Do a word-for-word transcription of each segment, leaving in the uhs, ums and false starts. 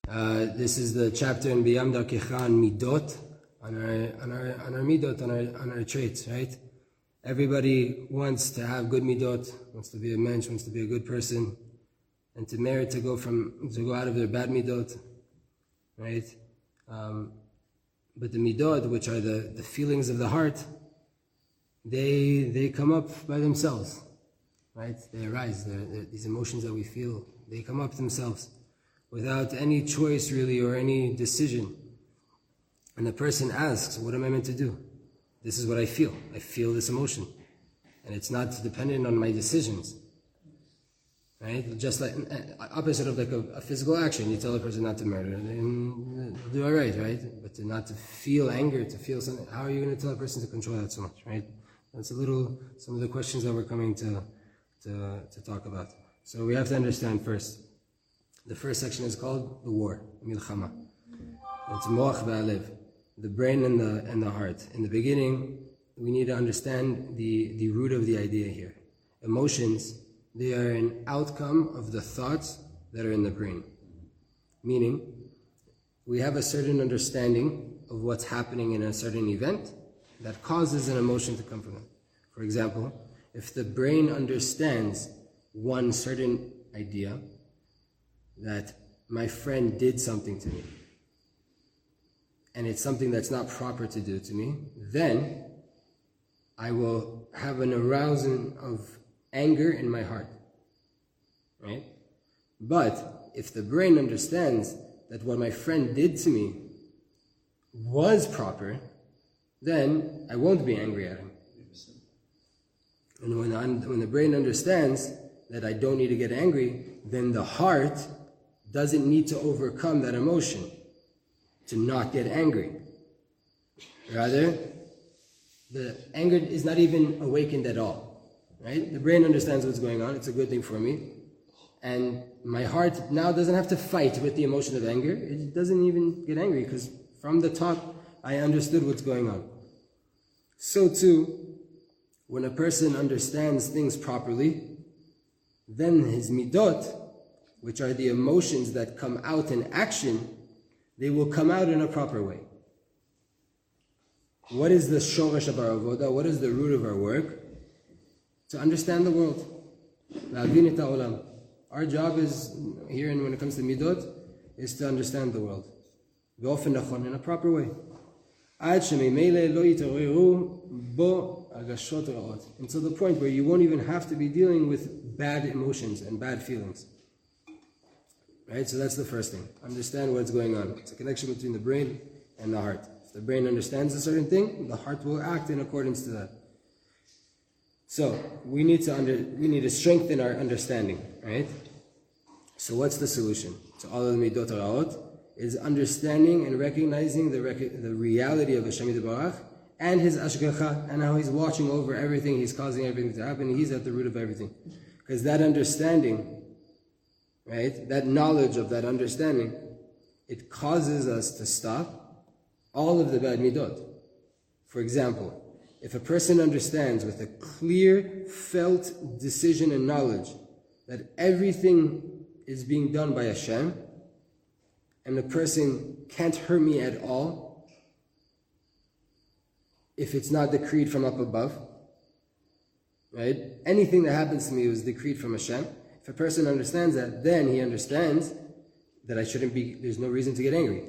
Uh, this is the chapter in Biyam Darkecha on Midot, on our, on our, on our Midot, on our, on our traits, right? Everybody wants to have good Midot, wants to be a mensch, wants to be a good person, and to merit to go from, to go out of their bad Midot, right? Um, but the Midot, which are the, the feelings of the heart, they, they come up by themselves, right? They arise, they're, they're, these emotions that we feel, they come up themselves, without any choice really or any decision. And the person asks, what am I meant to do? This is what I feel. I feel this emotion. And it's not dependent on my decisions. Right? Just like, opposite of like a, a physical action. You tell a person not to murder, and they'll do alright, right? But to not to feel anger, to feel something, how are you going to tell a person to control that so much, right? That's a little, some of the questions that we're coming to, to, to talk about. So we have to understand first. The first section is called the war, milchama. It's moach ve'alev, the brain and the and the heart. In the beginning, we need to understand the, the root of the idea here. Emotions, they are an outcome of the thoughts that are in the brain. Meaning, we have a certain understanding of what's happening in a certain event that causes an emotion to come from it. For example, if the brain understands one certain idea, that my friend did something to me, and it's something that's not proper to do to me, then I will have an arousing of anger in my heart, right? But if the brain understands that what my friend did to me was proper, then I won't be angry at him. And when, I'm, when the brain understands that I don't need to get angry, then the heart doesn't need to overcome that emotion to not get angry. Rather, the anger is not even awakened at all, right? The brain understands what's going on, it's a good thing for me. And my heart now doesn't have to fight with the emotion of anger, it doesn't even get angry, because from the top, I understood what's going on. So too, when a person understands things properly, then his midot, which are the emotions that come out in action, they will come out in a proper way. What is the shoresh of our avodah? What is the root of our work? To understand the world. Our job is, here and when it comes to midot, is to understand the world. In a proper way. Until the point where you won't even have to be dealing with bad emotions and bad feelings. Right? So that's the first thing. Understand what's going on. It's a connection between the brain and the heart. If the brain understands a certain thing, the heart will act in accordance to that. So we need to under we need to strengthen our understanding, right? So what's the solution to all of the midot haraot? Is understanding and recognizing the rec- the reality of Hashem Yitbarach and His ashgacha, and how He's watching over everything, He's causing everything to happen, He's at the root of everything. Because that understanding, right, that knowledge of that understanding, it causes us to stop all of the bad midot. For example, if a person understands with a clear, felt decision and knowledge that everything is being done by Hashem, and the person can't hurt me at all if it's not decreed from up above, right? Anything that happens to me was decreed from Hashem. If a person understands that, then he understands that I shouldn't be, there's no reason to get angry.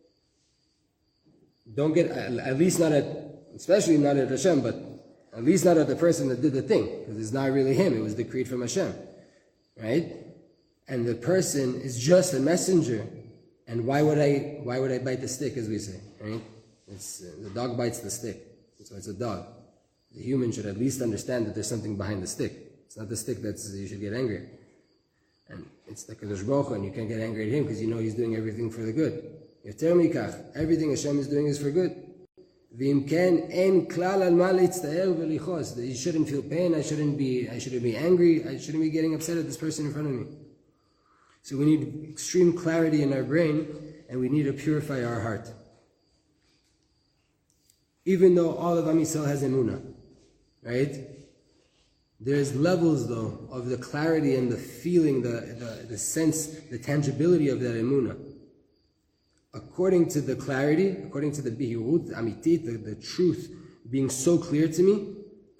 Don't get, at least not at, especially not at Hashem, but at least not at the person that did the thing, because it's not really him, it was decreed from Hashem, right? And the person is just a messenger. And why would I, why would I bite the stick, as we say, right? It's, uh, the dog bites the stick, so it's a dog. The human should at least understand that there's something behind the stick. It's not the stick that you should get angry at. And it's the Kadosh Baruch Hu, and you can't get angry at him because you know he's doing everything for the good. Yoter mikach, everything Hashem is doing is for good. V'im ken en klal al ma litztaer v'lichos. You shouldn't feel pain, I shouldn't be, I shouldn't be angry, I shouldn't be getting upset at this person in front of me. So we need extreme clarity in our brain, and we need to purify our heart. Even though all of Am Yisrael has emunah, right? There's levels though of the clarity and the feeling, the, the, the sense, the tangibility of that emunah. according to the clarity, according to the bihirut, amitit, the, the truth being so clear to me,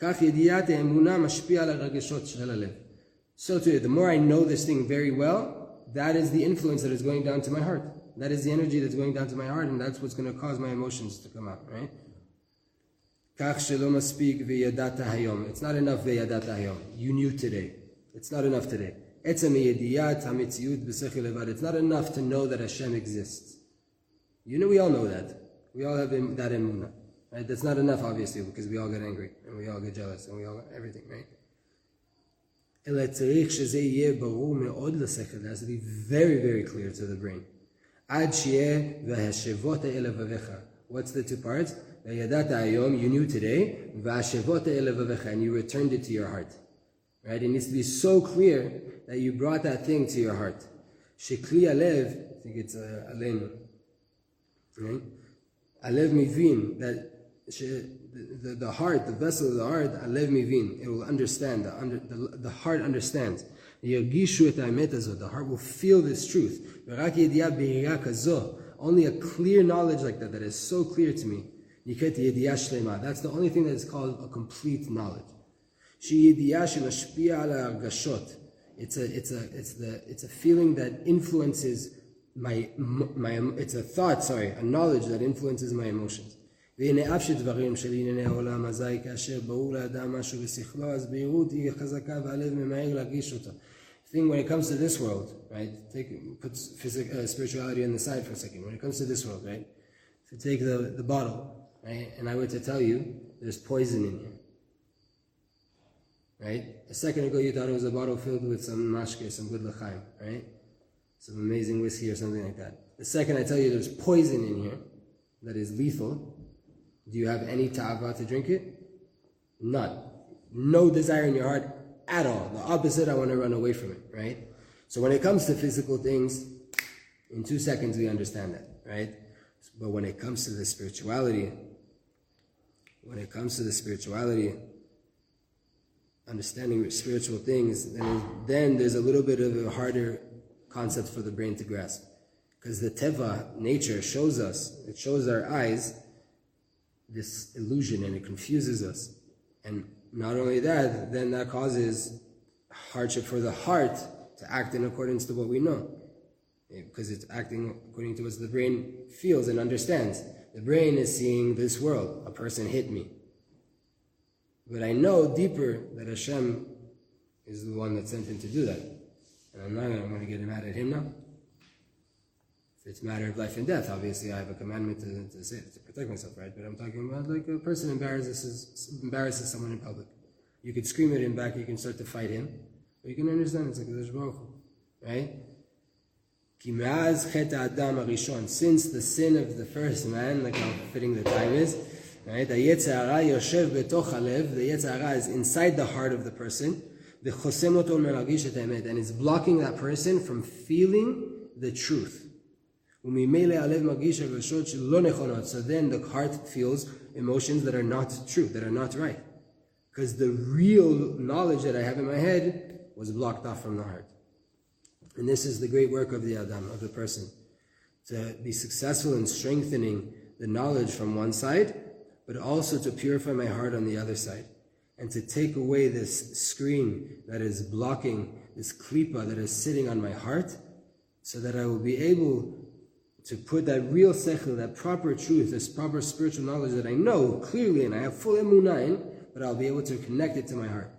so too, the more I know this thing very well, that is the influence that is going down to my heart. That is the energy that's going down to my heart, and that's what's going to cause my emotions to come out, right? It's not enough you knew today. It's not enough today. It's not enough to know that Hashem exists. You know, we all know that. We all have that emunah. Right? That's not enough, obviously, because we all get angry, and we all get jealous, and we all get everything, right? It has to be very, very clear to the brain. What's the two parts? You knew today, and you returned it to your heart. Right? It needs to be so clear that you brought that thing to your heart. Shekli alev, I think it's uh, alenu. Right? Alev mivin, that the, the, the heart, the vessel of the heart, alev mivin, it will understand, the, under, the, the heart understands. The heart will feel this truth. Only a clear knowledge like that, that is so clear to me. That's the only thing that is called a complete knowledge. It's a, it's a, it's the, it's a feeling that influences my, my, it's a thought, sorry, a knowledge that influences my emotions. Thing when it comes to this world, right? Take put physic, uh, spirituality on the side for a second. When it comes to this world, right? If you take the, the bottle, right? And I were to tell you there's poison in here, right? A second ago you thought it was a bottle filled with some mashke, some good l'chaim, right? Some amazing whiskey or something like that. The second I tell you there's poison in here that is lethal, do you have any ta'ava to drink it? None. No desire in your heart at all. The opposite, I want to run away from it, right? So when it comes to physical things, in two seconds we understand that, right? But when it comes to the spirituality, when it comes to the spirituality, understanding spiritual things, then, then there's a little bit of a harder concept for the brain to grasp. Because the teva, nature, shows us, it shows our eyes this illusion and it confuses us. And not only that, then that causes hardship for the heart to act in accordance to what we know. Because it's acting according to what the brain feels and understands. The brain is seeing this world. A person hit me. But I know deeper that Hashem is the one that sent him to do that. And I'm not I'm going to get mad at him now. If it's a matter of life and death, obviously I have a commandment to, to, say, to protect myself, right? But I'm talking about like a person embarrasses, embarrasses someone in public. You could scream at him back, you can start to fight him. But you can understand it's like there's Baruch Hu, right? Since the sin of the first man, like how fitting the time is, right? The Yetzer Hara is inside the heart of the person, and it's blocking that person from feeling the truth. So then the heart feels emotions that are not true, that are not right. Because the real knowledge that I have in my head was blocked off from the heart. And this is the great work of the Adam, of the person. To be successful in strengthening the knowledge from one side, but also to purify my heart on the other side. And to take away this screen that is blocking, this klipa that is sitting on my heart, so that I will be able to put that real sechel, that proper truth, this proper spiritual knowledge that I know clearly and I have full emunah in, but I'll be able to connect it to my heart.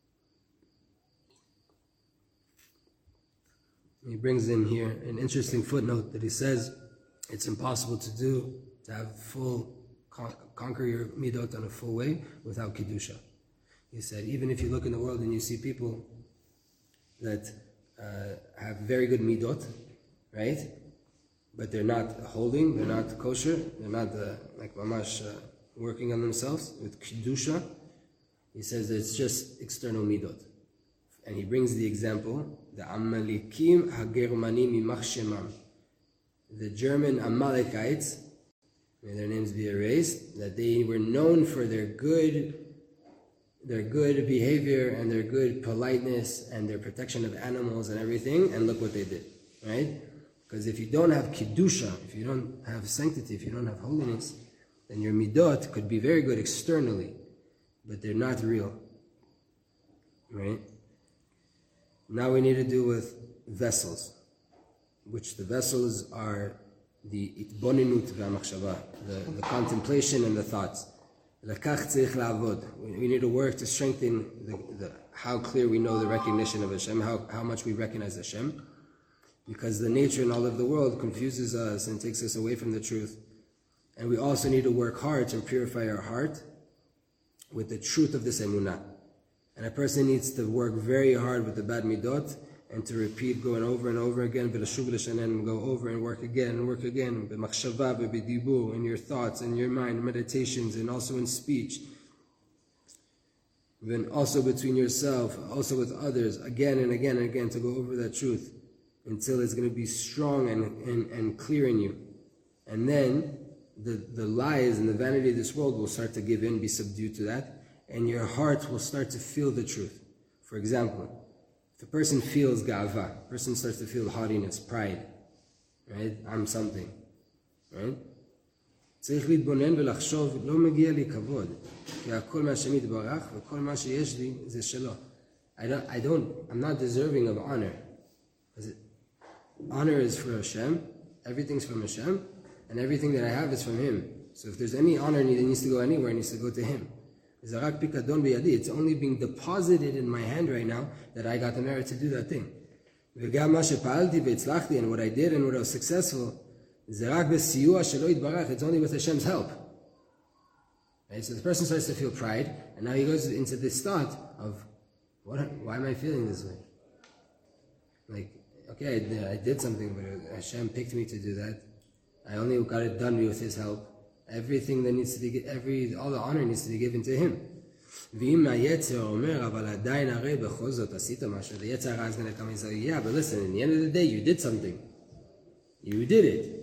He brings in here an interesting footnote that he says it's impossible to do, to have full, con- conquer your midot in a full way without kedusha. He said, even if you look in the world and you see people that uh, have very good midot, right? But they're not holding, they're not kosher, they're not uh, like mamash uh, working on themselves with kedusha. He says that it's just external midot. And he brings the example, the Amalekim HaGermanim Yimach Shemam. The German Amalekites, may their names be erased, that they were known for their good, their good behavior and their good politeness and their protection of animals and everything, and look what they did, right? Because if you don't have Kiddusha, if you don't have sanctity, if you don't have holiness, then your midot could be very good externally, but they're not real. Right? Now we need to do with vessels, which the vessels are the itboninut v'amachshava, the, the contemplation and the thoughts. Lakach tzarich la'avod. We need to work to strengthen the, the, how clear we know the recognition of Hashem, how, how much we recognize Hashem, because the nature and all of the world confuses us and takes us away from the truth. And we also need to work hard to purify our heart with the truth of this emunah. And a person needs to work very hard with the bad midot and to repeat going over and over again, and go over and work again and work again, in your thoughts, in your mind, meditations, and also in speech. Then also between yourself, also with others, again and again and again, to go over that truth until it's going to be strong and, and, and clear in you. And then the, the lies and the vanity of this world will start to give in, be subdued to that, and your heart will start to feel the truth. For example, if a person feels ga'ava, a person starts to feel haughtiness, pride, right? I'm something, right? צריך להתבונן ולחשוב, לא מגיע לי כבוד, כי הכל מהשם יתברך וכל מה שיש לי זה שלו. I don't, I don't, I'm not deserving of honor. It, honor is for Hashem, everything's from Hashem, and everything that I have is from Him. So if there's any honor that needs to go anywhere, it needs to go to Him. It's only being deposited in my hand right now that I got the merit to do that thing. And what I did and what I was successful, it's only with Hashem's help. Right? So the person starts to feel pride, and now he goes into this thought of, what, why am I feeling this way? Like, okay, I did, I did something, but Hashem picked me to do that. I only got it done with His help. Everything that needs to be, every, all the honor needs to be given to Him. The Yetzer Hara is going to come and say, yeah, but listen, in the end of the day, you did something. You did it.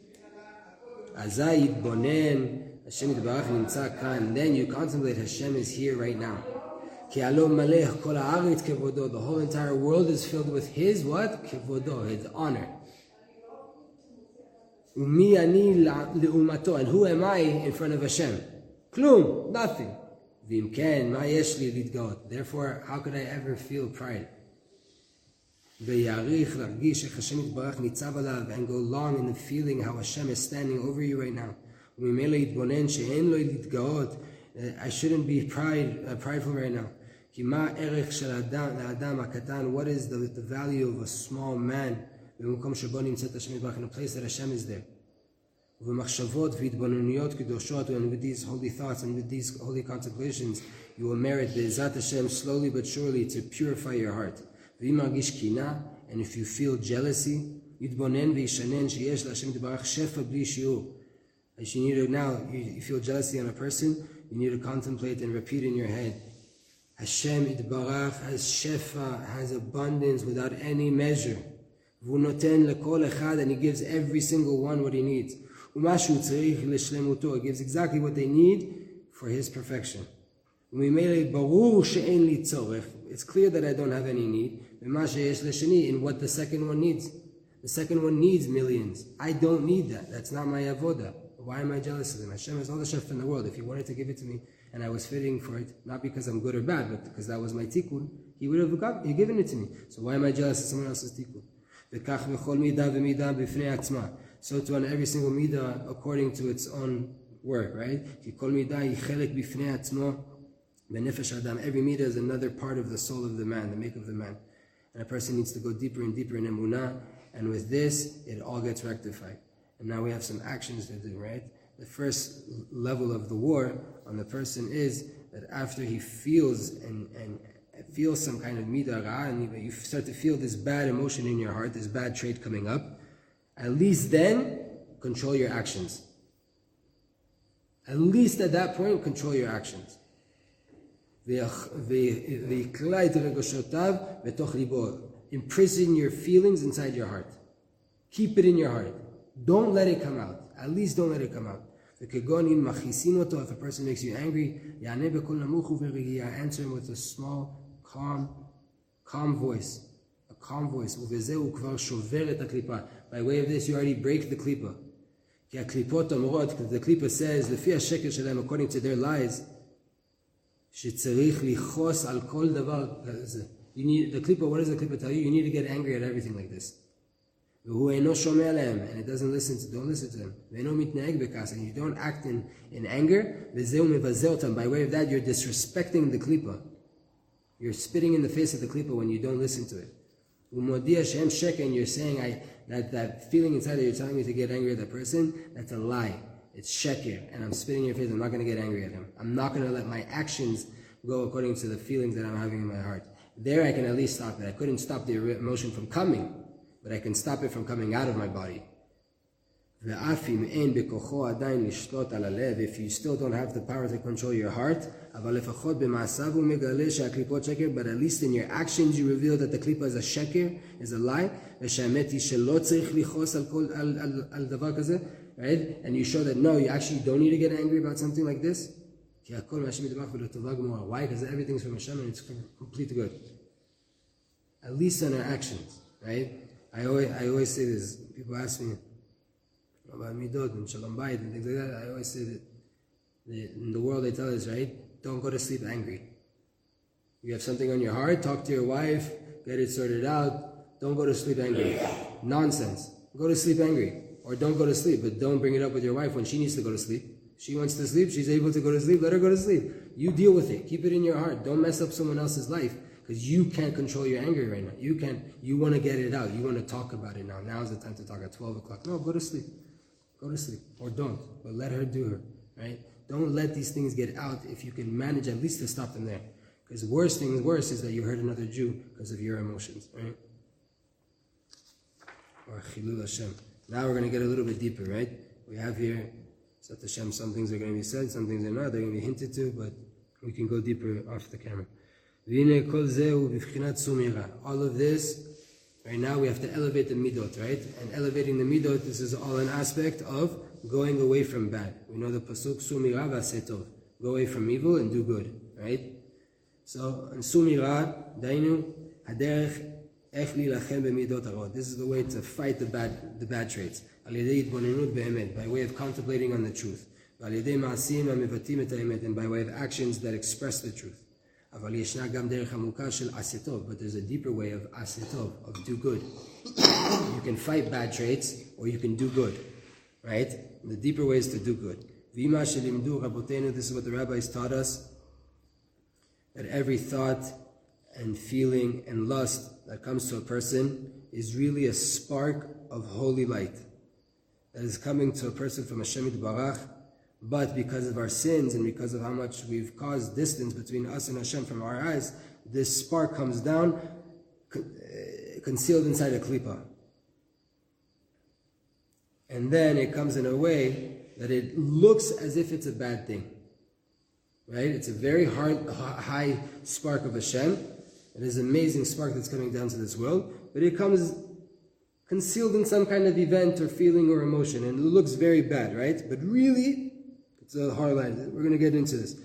Azai yitbonen, Hashem yitbarach nimtza kan. Then you contemplate Hashem is here right now. Ki alo malech kol haaretz kevodo. The whole entire world is filled with His what? Kevodo, His honor. Umi ani leumato. And who am I in front of Hashem? Klum, nothing. V'im ken, ma yesh li lidgaot. Therefore, how could I ever feel pride? V'yarich l'argish Hashem yitbarach nitzav alav, and go long in the feeling how Hashem is standing over you right now. U'mimele yitbonen she'en lo lidgaot. I shouldn't be pride, uh, prideful right now. Ki ma erech shel adam ha'adam ha'katan. What is the, the value of a small man? B'mukom shebo nimtzat Hashem yitbarach, in a place that Hashem is there. V'machshavot v'itbonuniyot kedoshot, and with these holy thoughts and with these holy contemplations, you will merit be'ezat Hashem slowly but surely to purify your heart. V'margish kina, and if you feel jealousy, yitbonen v'yishanen sheyesh l'Hashem yitbarach shefa b'li shiur. As you need to now, you feel jealousy on a person, you need to contemplate and repeat in your head, Hashem yitbarach has shefa, has abundance without any measure. V'noten lekol echad, and He gives every single one what he needs. Umashu tzarich l'shlemuto, He gives exactly what they need for His perfection. It's clear that I don't have any need. In what the second one needs. The second one needs millions. I don't need that. That's not my avoda. Why am I jealous of Him? Hashem has all the shef in the world. If He wanted to give it to me and I was fitting for it, not because I'm good or bad, but because that was my tikkun, He would have got, he given it to me. So why am I jealous of someone else's tikkun? So to on every single midah according to its own work, right? Every midah is another part of the soul of the man, the make of the man. And a person needs to go deeper and deeper in emunah, and with this, it all gets rectified. And now we have some actions to do, right? The first level of the war on the person is that after he feels and, and feels some kind of midah ra, and you start to feel this bad emotion in your heart, this bad trait coming up, at least then, control your actions. At least at that point, control your actions. Imprison your feelings inside your heart. Keep it in your heart. Don't let it come out. At least don't let it come out. If a person makes you angry, answer him with a small, calm, calm voice. A calm voice. By By way of this, you already break the klipa. Because the klipa says, according to their lies, you need the klipa. What does the klipa tell you? You need to get angry at everything like this. And it doesn't listen to, don't listen to them. And you don't act in, in anger. By way of that, you're disrespecting the klipa. You're spitting in the face of the klipa when you don't listen to it. And you're saying I, that, that feeling inside that you're telling me to get angry at that person, that's a lie. It's sheker, and I'm spitting in your face. I'm not going to get angry at him. I'm not going to let my actions go according to the feelings that I'm having in my heart. There I can at least stop it. I couldn't stop the emotion from coming, but I can stop it from coming out of my body. If you still don't have the power to control your heart, but at least in your actions you reveal that the klipa is a sheker, is a lie, right? And you show that no, you actually don't need to get angry about something like this. Why? Because everything's from Hashem and it's complete good. At least in our actions, right? I always, I always say this. People ask me about midot and shalom bayit and things like that. I always say that in the world they tell us, right? Don't go to sleep angry. You have something on your heart, talk to your wife, get it sorted out. Don't go to sleep angry. Nonsense. Go to sleep angry. Or don't go to sleep, but don't bring it up with your wife when she needs to go to sleep. She wants to sleep, she's able to go to sleep, let her go to sleep. You deal with it. Keep it in your heart. Don't mess up someone else's life. Because you can't control your anger right now. You can't, you want to get it out. You want to talk about it now. Now's the time to talk at twelve o'clock. No, go to sleep. Go to sleep. Or don't. But let her do her. Right? Don't let these things get out if you can manage at least to stop them there. Because the worst thing, worse is that you hurt another Jew because of your emotions. Right? Or Chilul Hashem. Now we're going to get a little bit deeper, right? We have here, Sat Hashem, some things are going to be said, some things are not. They're going to be hinted to, but we can go deeper off the camera. All of this, right now we have to elevate the midot, right? And elevating the midot, this is all an aspect of going away from bad. We know the pasuk sumira v'asetov, go away from evil and do good, right? So, sumira, dainu, haderech, ech lilachem b'midot harot. This is the way to fight the bad, the bad traits. Al yedei itbonenut be'emet, by way of contemplating on the truth. Al yedei ma'asim ha'mevatim et ha'emet, and by way of actions that express the truth. But there's a deeper way of asetov, of do good. You can fight bad traits, or you can do good, right? And the deeper way is to do good. This is what the rabbis taught us, that every thought and feeling and lust that comes to a person is really a spark of holy light that is coming to a person from Hashem Yitbarach. But because of our sins and because of how much we've caused distance between us and Hashem from our eyes, this spark comes down concealed inside a klipa. And then it comes in a way that it looks as if it's a bad thing. Right? It's a very hard, high spark of Hashem. It is an amazing spark that's coming down to this world. But it comes concealed in some kind of event or feeling or emotion. And it looks very bad, right? But really, it's a hard line. We're going to get into this.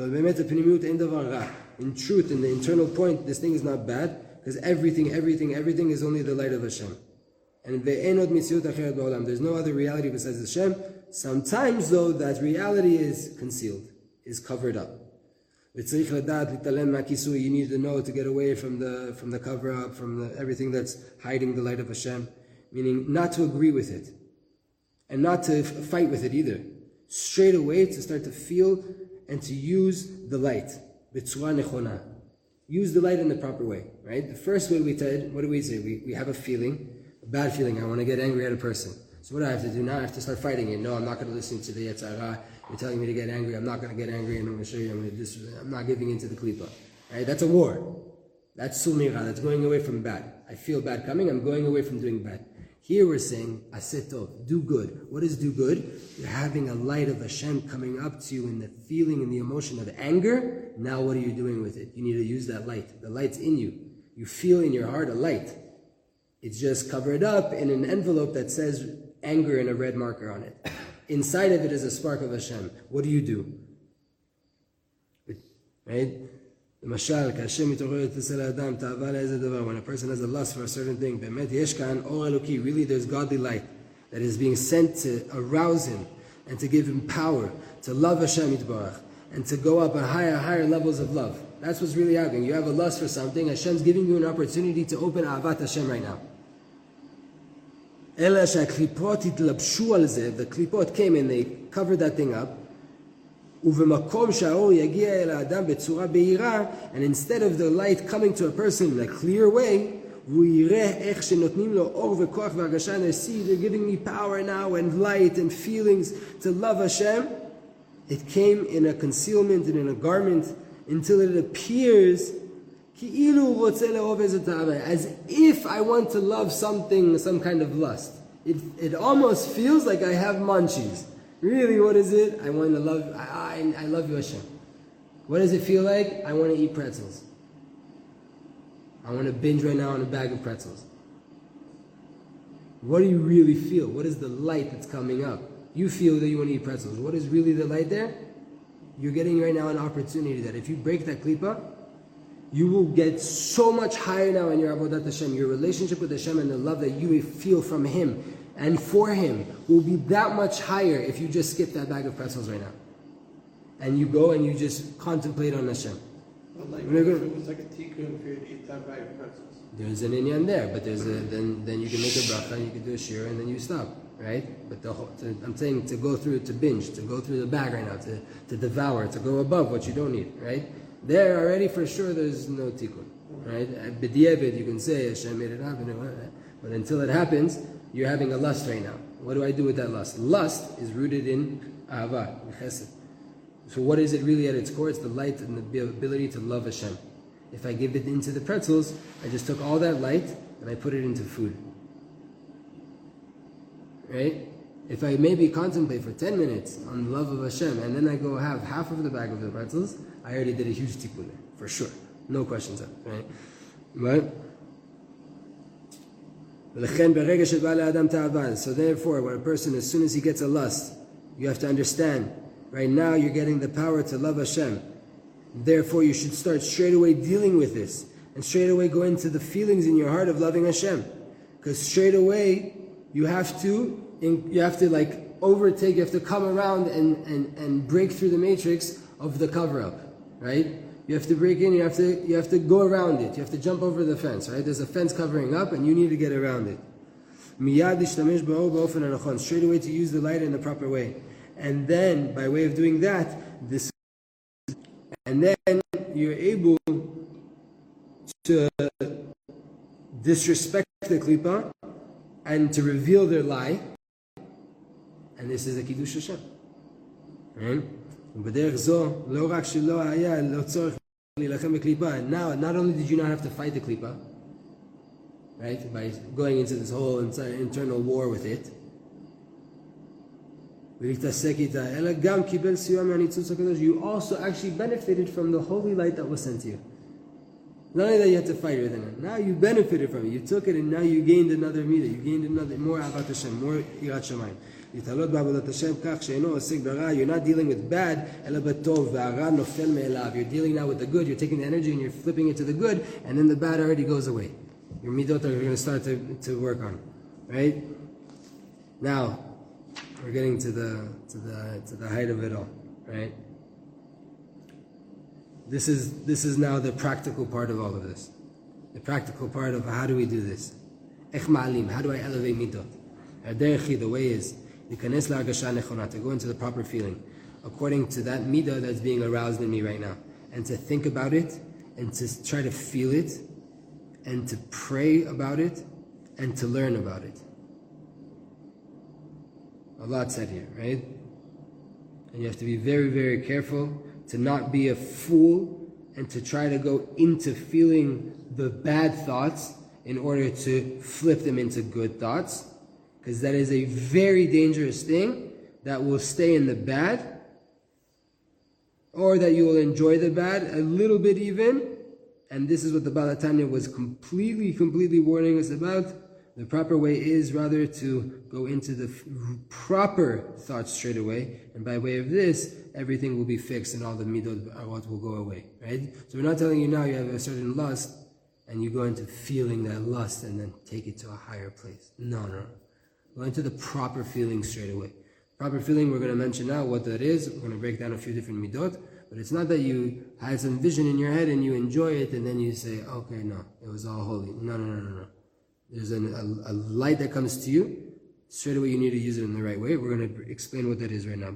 In truth, in the internal point, this thing is not bad, because everything, everything, everything is only the light of Hashem. And there's no other reality besides Hashem. Sometimes, though, that reality is concealed, is covered up. You need to know to get away from the from the cover-up, from the, everything that's hiding the light of Hashem. Meaning, not to agree with it. And not to f- fight with it either. Straight away to start to feel and to use the light. B'tzura nechona. Use the light in the proper way, right? The first way we said, what do we say? We, we have a feeling, a bad feeling. I want to get angry at a person. So what do I have to do now? I have to start fighting it. No, I'm not going to listen to the Yetzer Hara. You're telling me to get angry. I'm not going to get angry, and I'm going to show you. I'm going to dis- I'm not giving in to the klipa. Right? That's a war. That's sumira. That's going away from bad. I feel bad coming. I'm going away from doing bad. Here we're saying, asetov, do good. What is do good? You're having a light of Hashem coming up to you in the feeling and the emotion of anger. Now what are you doing with it? You need to use that light. The light's in you. You feel in your heart a light. It's just covered up in an envelope that says anger and a red marker on it. Inside of it is a spark of Hashem. What do you do? Right? למשל, כאשר מתעוררת אצל האדם תאווה לאיזה דבר, when a person has a lust for a certain thing, באמת יש כאן אור אלוקי, really there's godly light that is being sent to arouse him and to give him power, to love Hashem Yitbarach, and to go up on higher, higher levels of love. That's what's really happening. You have a lust for something, Hashem's giving you an opportunity to open Ahavat Hashem right now. אלא שהקליפות התלבשו על זה, the klipot came and they covered that thing up, ובמקום שהאור יגיע אל האדם בצורה בהירה, and instead of the light coming to a person in a clear way, והוא יראה איך שנותנים לו אור וכוח והרגשה, and they see they're giving me power now and light and feelings to love Hashem, it came in a concealment and in a garment until it appears כאילו הוא רוצה לאהוב איזה תאווה, as if I want to love something, some kind of lust. It, it almost feels like I have munchies. Really, what is it? I want to love, I, I, I love you, Hashem. What does it feel like? I want to eat pretzels. I want to binge right now on a bag of pretzels. What do you really feel? What is the light that's coming up? You feel that you want to eat pretzels. What is really the light there? You're getting right now an opportunity that if you break that klipa, you will get so much higher now in your Avodat Hashem. Your relationship with Hashem and the love that you feel from Him and for Him will be that much higher if you just skip that bag of pretzels right now. And you go and you just contemplate on Hashem. Well, like if it was like a tikkun for you to eat that bag of pretzels. There's an inyan there, but there's a, then then you can make a bracha, you can do a shir, and then you stop, right? But the whole, to, I'm saying to go through, to binge, to go through the bag right now, to, to devour, to go above what you don't need, right? There already for sure there's no tikkun, right? At B'diavad you can say Hashem made it happen, but until it happens, you're having a lust right now. What do I do with that lust? Lust is rooted in ahava, in chesed. So what is it really at its core? It's the light and the ability to love Hashem. If I give it into the pretzels, I just took all that light and I put it into food. Right? If I maybe contemplate for ten minutes on the love of Hashem and then I go have half of the bag of the pretzels, I already did a huge tikkun there, for sure. No questions asked, right? But so therefore, when a person, as soon as he gets a lust, you have to understand, right now you're getting the power to love Hashem. Therefore, you should start straight away dealing with this and straight away go into the feelings in your heart of loving Hashem. Because straight away, you have to, you have to like overtake, you have to come around and, and, and break through the matrix of the cover-up, right? You have to break in, you have to, you have to go around it, you have to jump over the fence, right? There's a fence covering up and you need to get around it. Straight away to use the light in the proper way. And then, by way of doing that, this and then you're able to disrespect the klipa and to reveal their lie. And this is a Kiddush Hashem. Right? And now, not only did you not have to fight the klipa, right, by going into this whole internal war with it, you also actually benefited from the holy light that was sent to you. Not only that you had to fight with it, now you benefited from it. You took it and now you gained another midah. You gained another, more Ahavat Hashem, more Yirat Shamayim. You're not dealing with bad, you're dealing now with the good. You're taking the energy and you're flipping it to the good, and then the bad already goes away. Your midot are going to start to, to work on, right? Now, we're getting to the to the to the height of it all, right? This is this is now the practical part of all of this. The practical part of how do we do this? Ech ma'alim, how do I elevate midot? The way is to go into the proper feeling, according to that midah that's being aroused in me right now, and to think about it, and to try to feel it, and to pray about it, and to learn about it. A lot said here, right? And you have to be very, very careful to not be a fool and to try to go into feeling the bad thoughts in order to flip them into good thoughts, because that is a very dangerous thing that will stay in the bad, or that you will enjoy the bad a little bit even. And this is what the Baal HaTanya was completely, completely warning us about. The proper way is rather to go into the f- proper thoughts straight away, and by way of this, everything will be fixed and all the midot what will go away, right? So we're not telling you now you have a certain lust, and you go into feeling that lust and then take it to a higher place. No, no, no. Go into the proper feeling straight away. Proper feeling, we're going to mention now what that is. We're going to break down a few different midot, but it's not that you had some vision in your head and you enjoy it and then you say, okay, no, it was all holy. No, no, no, no, no. There's an, a, a light that comes to you. Straight away, you need to use it in the right way. We're going to explain what that is right now.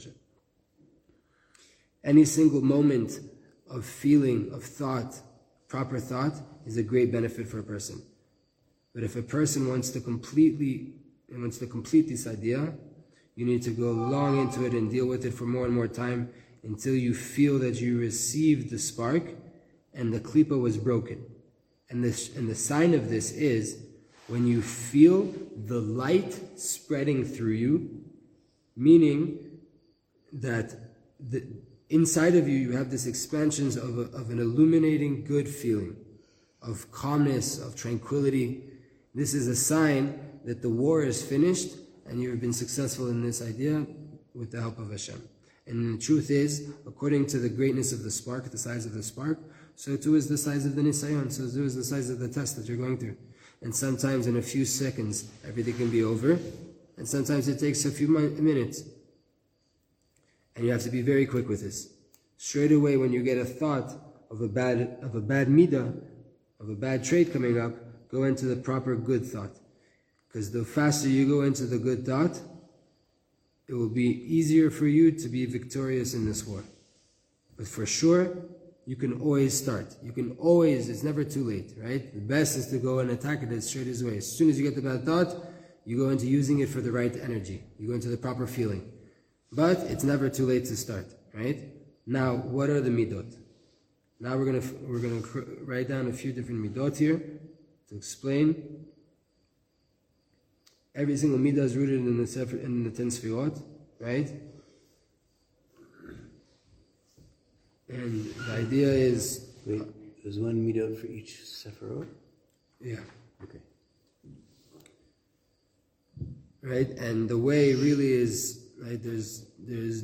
Any single moment of feeling, of thought, proper thought, is a great benefit for a person. But if a person wants to completely, wants to complete this idea, you need to go long into it and deal with it for more and more time until you feel that you received the spark and the klipa was broken. And this, and the sign of this is when you feel the light spreading through you, meaning that the, inside of you, you have this expansion of, a, of an illuminating good feeling, of calmness, of tranquility. This is a sign that the war is finished and you have been successful in this idea with the help of Hashem. And the truth is, according to the greatness of the spark, the size of the spark, so too is the size of the nisayon, so too is the size of the test that you're going through. And sometimes in a few seconds, everything can be over. And sometimes it takes a few minutes. And you have to be very quick with this. Straight away, when you get a thought of a bad of a bad midah, of a bad trait coming up, go into the proper good thought. Because the faster you go into the good thought, it will be easier for you to be victorious in this war. But for sure, you can always start. You can always, it's never too late, right? The best is to go and attack it as straight as way. As soon as you get the bad thought, you go into using it for the right energy. You go into the proper feeling. But it's never too late to start, right? Now, what are the midot? Now we're gonna we're gonna write down a few different midot here to explain. Every single midah is rooted in the sefer, in the ten sfirot, right? And the idea is... Wait, there's one midot for each sephirot? Yeah. Okay. Right? And the way really is, right, there's, there's,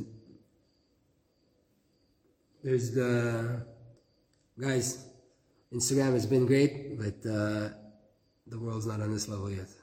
there's the... Guys, Instagram has been great, but uh, the world's not on this level yet.